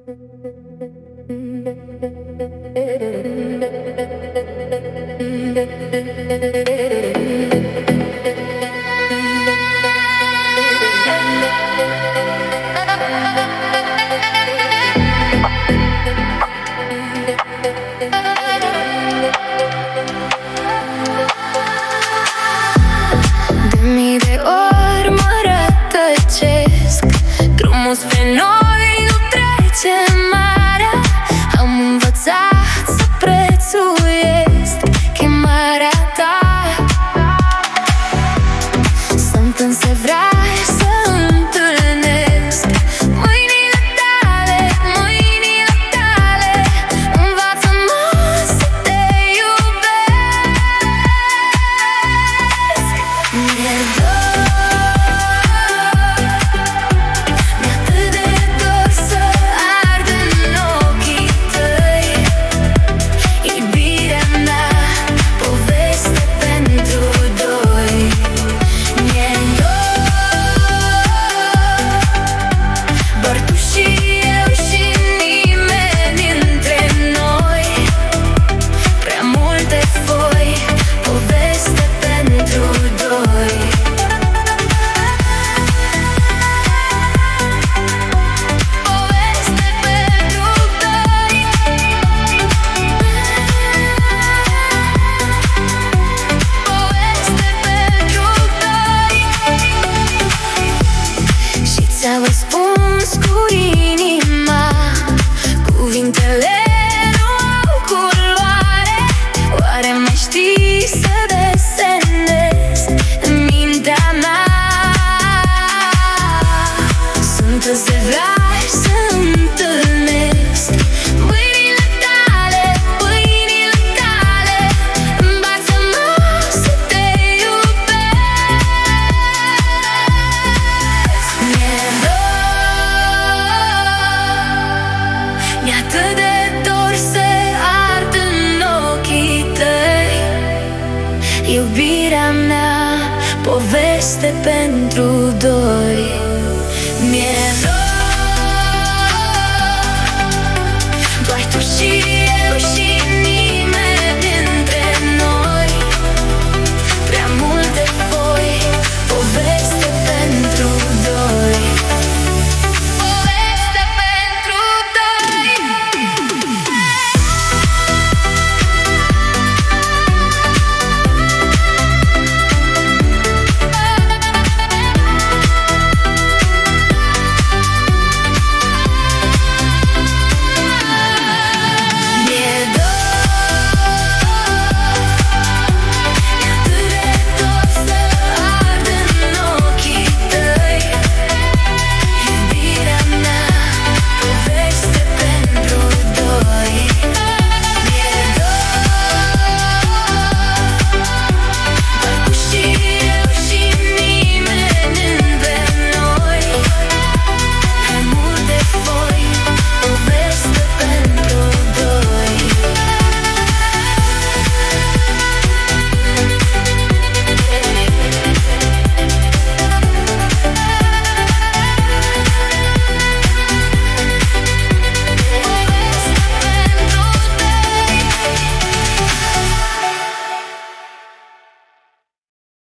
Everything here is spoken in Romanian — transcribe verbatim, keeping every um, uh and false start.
De mii de ori mă rătăcesc, drumul spre noi nu trece marea. Am învățat să prețuiesc chemarea ta. Sunt însă vrei să întâlnesc mâinile tale, mâinile tale. Învață-mă să te iubesc. Mi-e dor, mi-e atât de dor să ard în ochii tăi. Iubirea mea, poveste pentru doi. Mi-e dor, doar tu și eu și nimeni între noi. Prea multe foi, poveste pentru doi. Poveste pentru doi. Poveste pentru doi. Și ți-au răspuns cu inima, cuvintele nu au culoare. Oare mai știi să desenezi în mintea mea? Sunt îți vrei să întâlnesc mâinile tale, mâinile tale. Învață-mă să te iubesc. Mi-e dor, mi-e atât de dor să ard în ochii tăi. Iubirea mea, poveste pentru doi.